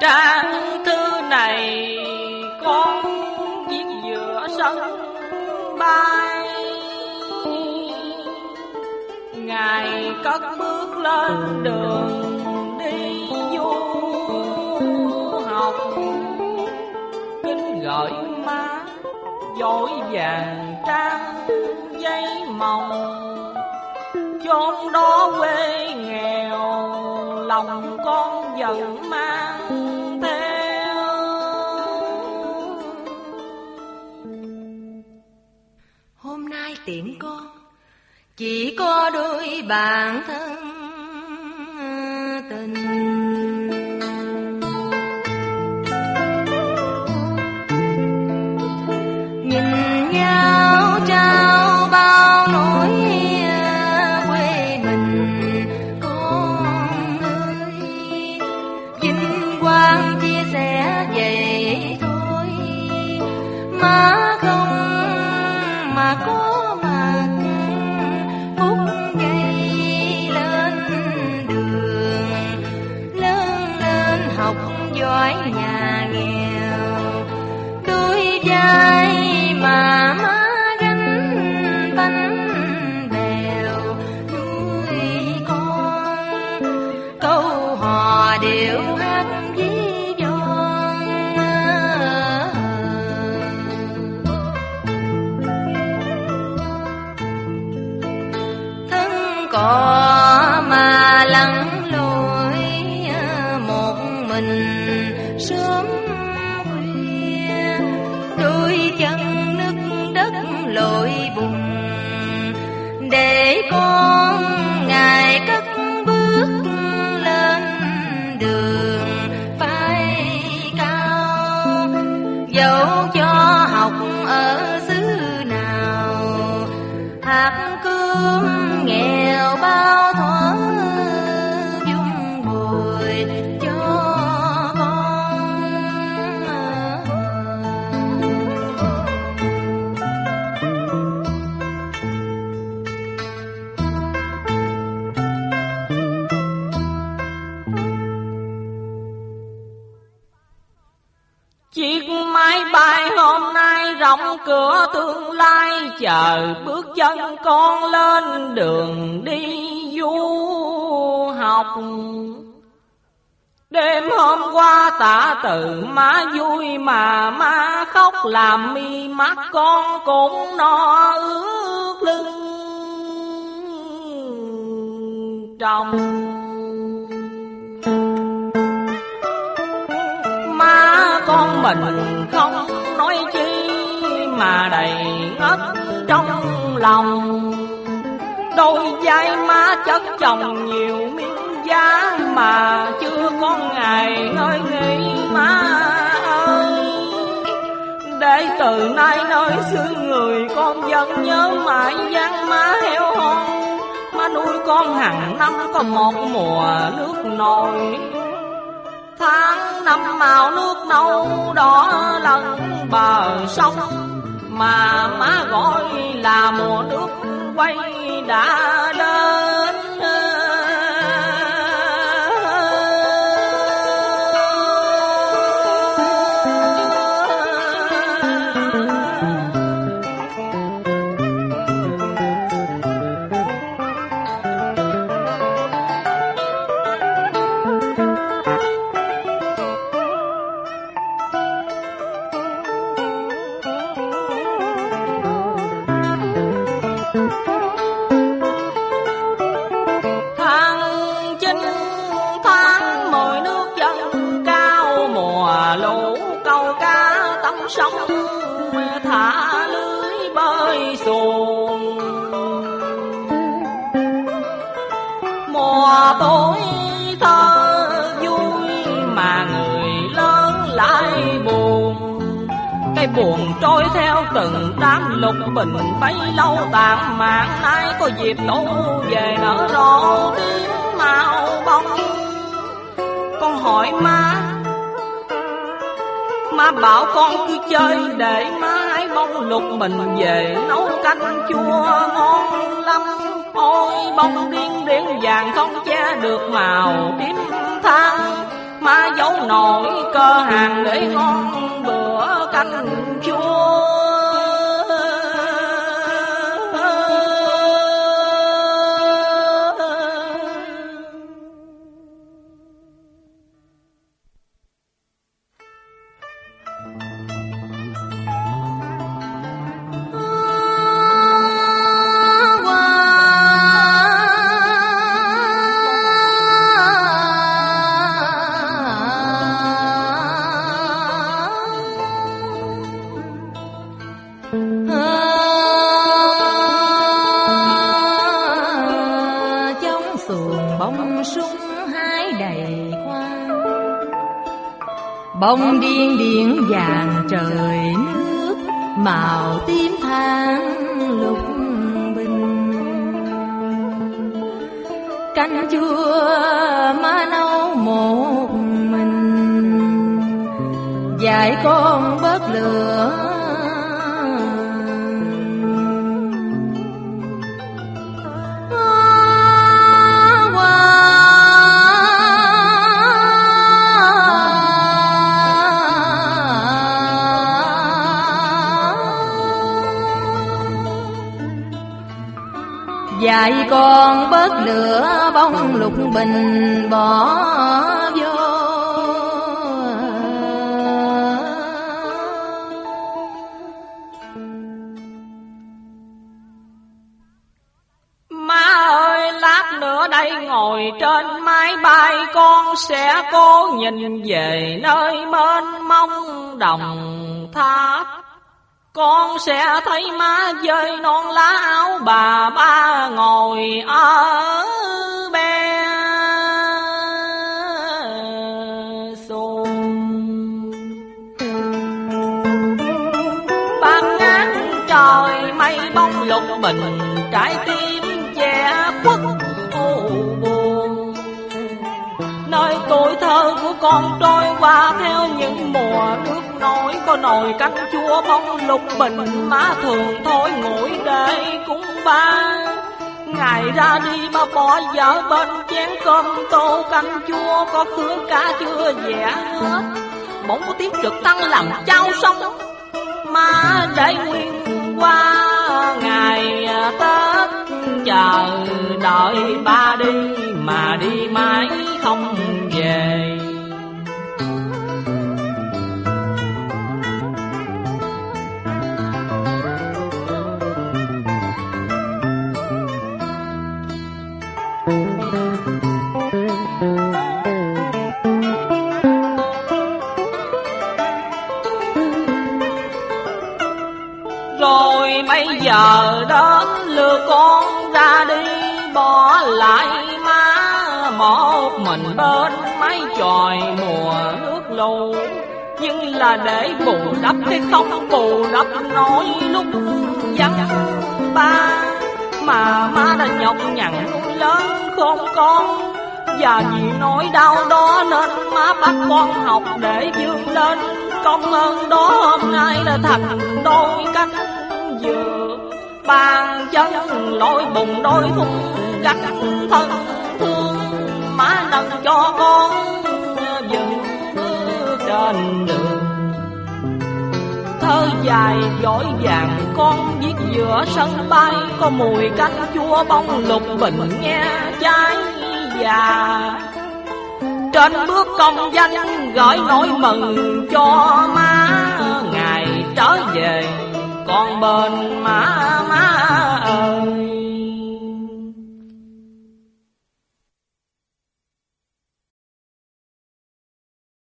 Trang thư này con viết giữa sân bay, Ngài cất bước lên đường đi du học. Kính gửi má vội vàng trang giấy màu, chốn đó quê nghèo lòng con vẫn mang theo. Hôm nay tiễn con chỉ có đôi bạn thân tình, nhìn nhau trao bao nỗi quê mình con ơi. Vinh quang chia sẻ vậy thôi, má không mà có mặt phút giây lên đường, lớn lên học giỏi nhà nghèo. Đôi vai mà má gánh bánh bèo nuôi con, câu hò điệu hát ví von. Thân cỏ mà lặn lội một mình sớm khuya, đôi chân nước đất lội bùn, để con Ngài cất bước lên đường phái cao. Dẫu cho học ở xứ nào, hạt cơm nghèo bao thuở dung bồi cho con. Chiếc máy bay hôm nay rộng cửa tương lai, chờ bước chân con lên đường đi du học. Đêm hôm qua tạ từ má vui mà má khóc, làm mi mắt con cũng no ướt lưng trong. Má con mình không nói chi mà đầy ngất trong lòng, đôi vai má chất chồng nhiều miếng giá mà chưa có ngày ngơi nghỉ má ơi. Để từ nay nơi xứ người con vẫn nhớ mãi dáng má heo hon, má nuôi con hàng năm có một mùa nước nổi. Tháng năm màu nước nâu đỏ lần bờ sông, mà má gọi là mùa nước quay đã đến. Sông thả lưới bơi xuồng, mùa tối thơ vui mà người lớn lại buồn. Cái buồn trôi theo từng đám lục bình bấy lâu tàn mạn, nay có dịp tu về nở rộ tiếng màu bông. Con hỏi má bảo con cứ chơi để má hái bông lục mình về nấu canh chua ngon lắm. Ôi bông điên điên vàng không che được màu tím than, má giấu nổi cơ hàng để ngon bữa canh chua. Bông điên điển vàng trời nước, màu tím than lục bình. Canh chua má nấu một mình, dạy con bớt lửa. Dạy con bớt lửa bông lục bình bỏ vô. Má ơi, lát nữa đây ngồi trên máy bay, con sẽ cố nhìn về nơi mênh mông đồng tháp. Con sẽ thấy má dơi non lá áo bà ba ngồi ở be xuồng. Ban ngát trời mây bông lục bình, trái tim che khuất u buồn. Nơi tuổi thơ của con trôi qua theo những mùa nước nổi, có nồi canh chua bông lục bình má thường thôi nguội để cúng ba. Ngày ra đi ba bỏ vợ bên chén cơm tô canh chua, có khứa cá chưa vẽ hết. Bỗng có tiếng trực tăng làm trao sông, má để nguyên qua ngày Tết chờ đợi ba đi, mà đi mãi không về. Rồi bây giờ đến lừa con ra đi, bỏ lại má một mình bên mái chòi mùa nước lũ. Nhưng là để bù đắp cái không bù đắp nổi lúc vắng ba. Mà má đã nhọc nhằn nuôi lớn khôn con, và vì nỗi đau đó nên má bắt con học để vươn lên. Công ơn đó hôm nay đã thành đôi cánh dừa, bàn chân lội bùn đôi thun gánh thân thương. Má nâng cho con dừng trên đường. Thơ dài dõi vàng con viết giữa sân bay, có mùi canh chua bông lục bình nghe trái già. Trên bước công danh gửi nỗi mừng cho má, ngày trở về còn bên má